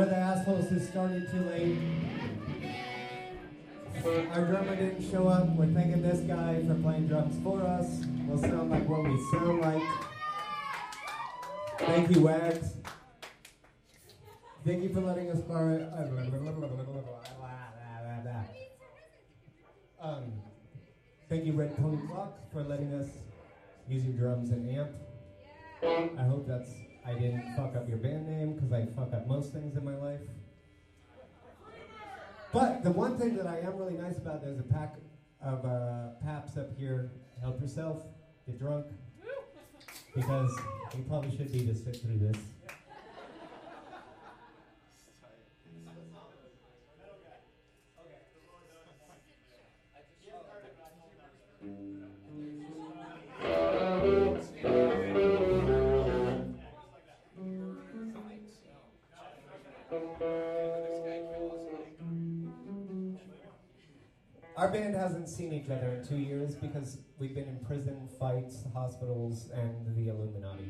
We're the assholes who started too late. Our drummer didn't show up. We're thanking this guy for playing drums for us. We'll sound like what we sound like. Thank you, Wags. Thank you for letting us borrow. Thank you, Red Pony Clock, for letting us use your drums and amp. I hope I didn't fuck up your band name, because I fuck up most things in my life. But the one thing that I am really nice about, there's a pack of Paps up here. Help yourself, get drunk, because you probably should be to sit through this. Our band hasn't seen each other in 2 years because we've been in prison, fights, hospitals, and the Illuminati.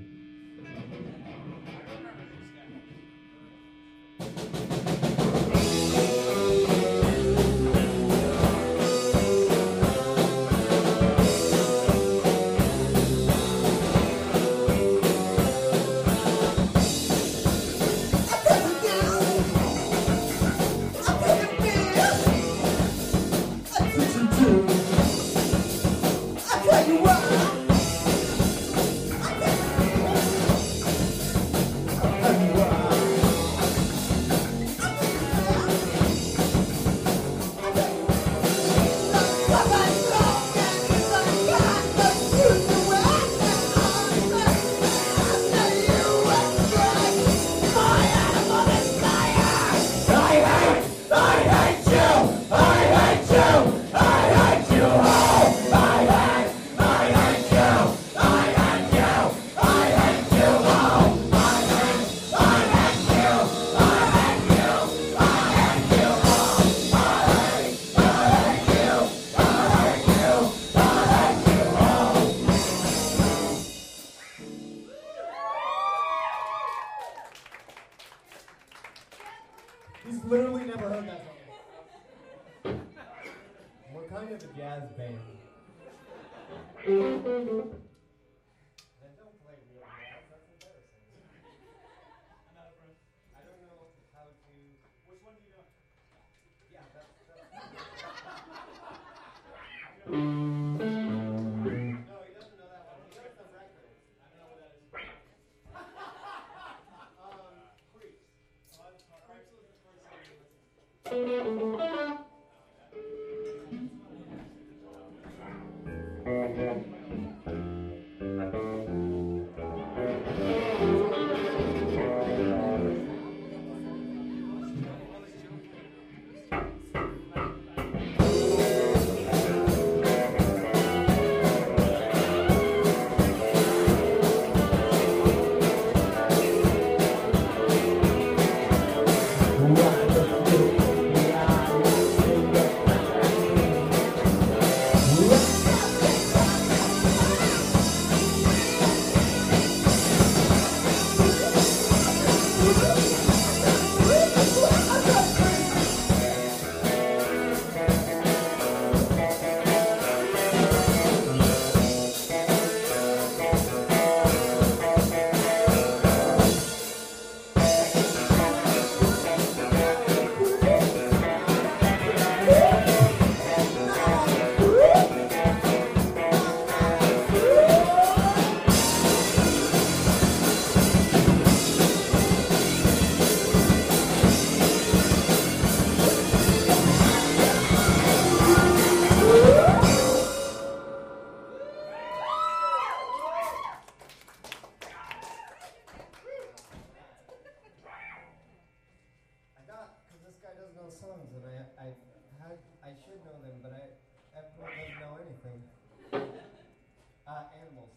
He's literally never heard that song. We're kind of a jazz band. Then don't play real jazz, that's embarrassing. I don't know how to... Which one do you know? Yeah, that's... No, he doesn't know that one. He knows the records. I don't know what that is. Creeps. Creeps was the first song you listened to. Songs and I should know them, but everyone doesn't know anything. Animals.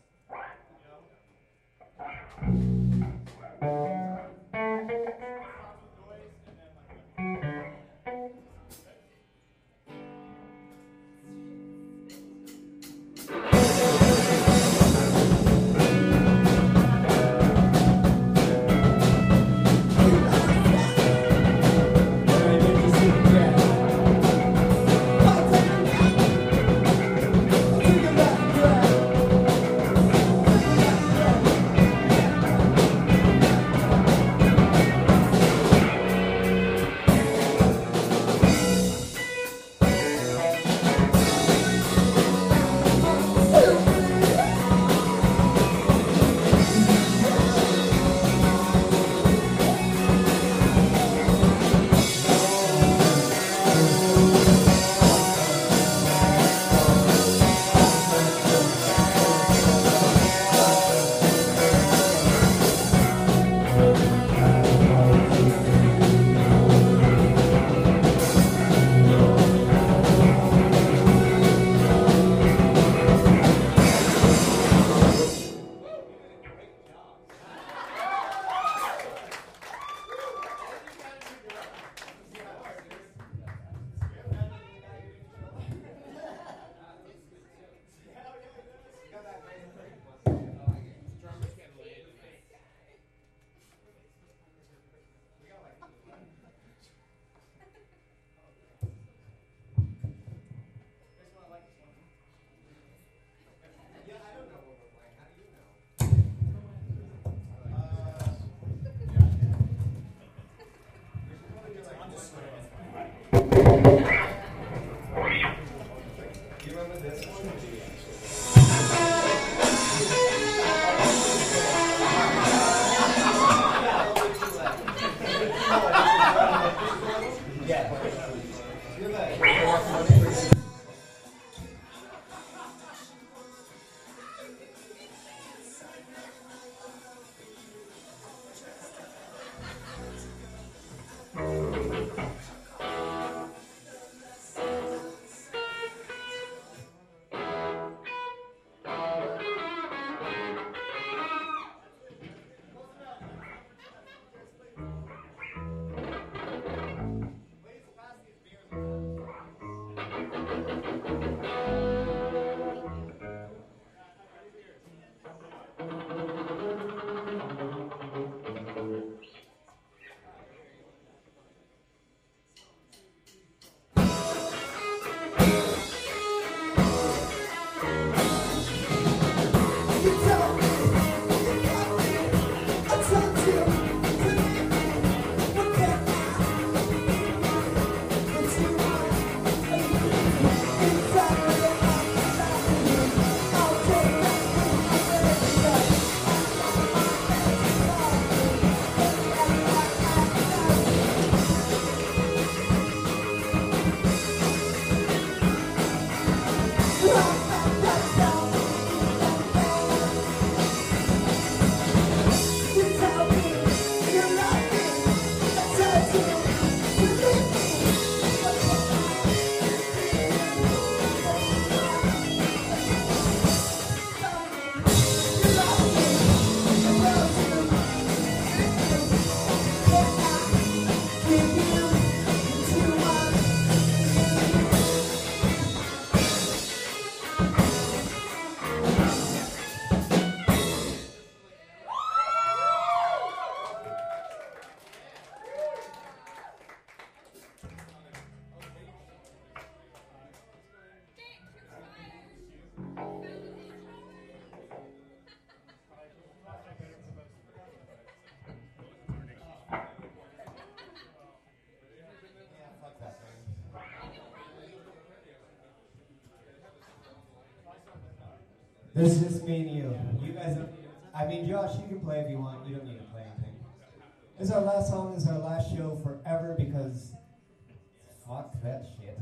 It's just me and you. You guys don't need to, I mean, Josh, you can play if you want. You don't need to play anything. This is our last song. This is our last show forever because fuck that shit.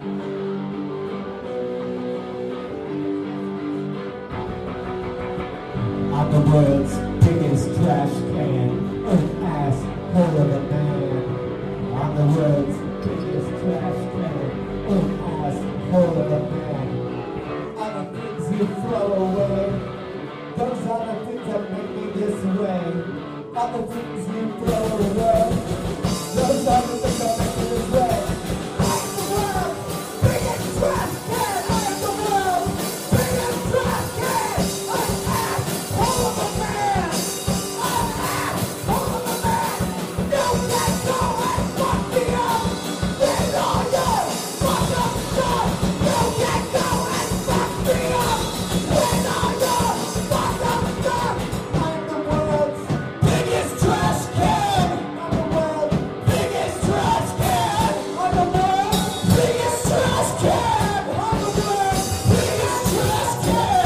I'm the world's biggest trash can, an asshole of a man. I'm the world's biggest trash can, an asshole of a man. All the things you throw away, those are the things that make me this way. All the things you throw away, those are the things that make me this way. I'm the world's biggest trash can, I'm the world's biggest trash can, an asshole of a man. An asshole of a man. You can go and fuck me up with all your fucked up stuff. You can go and fuck me up with all your fucked up stuff. I'm the world's biggest trash can. I'm the world's biggest trash can. I'm the world's biggest trash can. I'm the world's biggest trash can.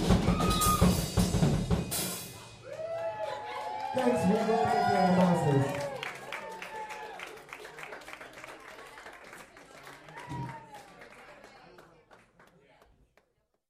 Thanks for working with the monsters.